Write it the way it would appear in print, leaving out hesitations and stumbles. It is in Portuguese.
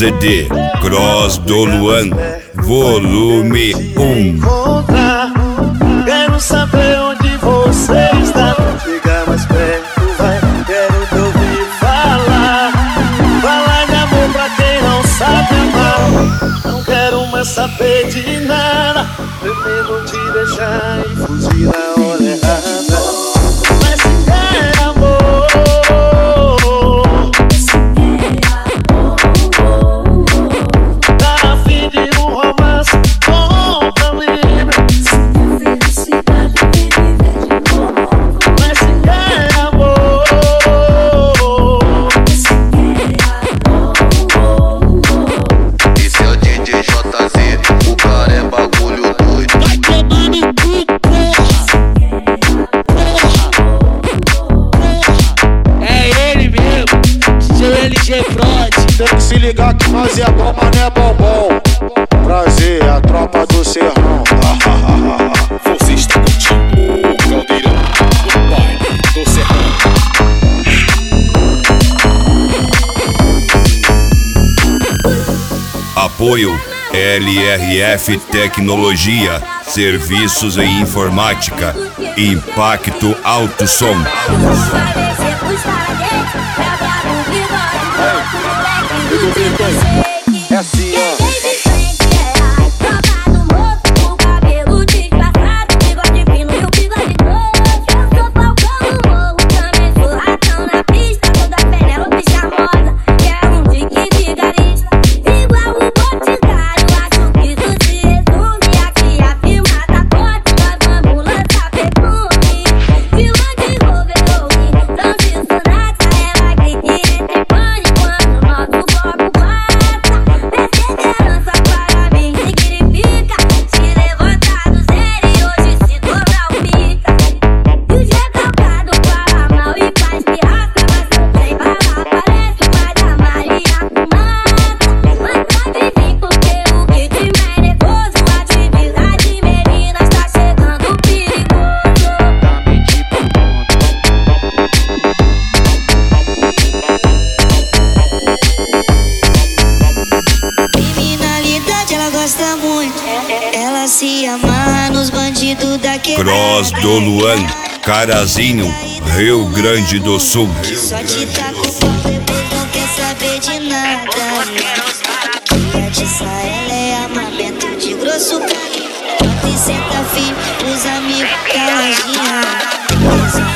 CD Cross do Luan, volume 1. Quero saber onde você está. Chega mais perto, vai. Quero te ouvir falar. Falar de amor pra quem não sabe amar. Não quero mais saber de nada. Pretendo te deixar e fugir na hora errada. Mas se quer amor, tá a fim de um romance bom pra mim. Mas se quer amor, esse é o DJ JZ, o cara é bagulho doido. Vai tomar no cu, porra. É ele mesmo, seu LG Front. Tem que se ligar que nós é bom, mas não é bombom. Prazer, a tropa do Serrão. Você está curtindo o Caldeirão do baile do Serrão. Apoio LRF Tecnologia, Serviços em Informática, Impacto Alto Som. É assim, ó. Ela se amarra nos bandidos daquele Cross do Luan, Carazinho, Rio Grande do Sul. só te tá com pau, depois não quer saber de nada. E a dissa, ela é armamento de grosso calibre. E senta firme, os amigos caladinha.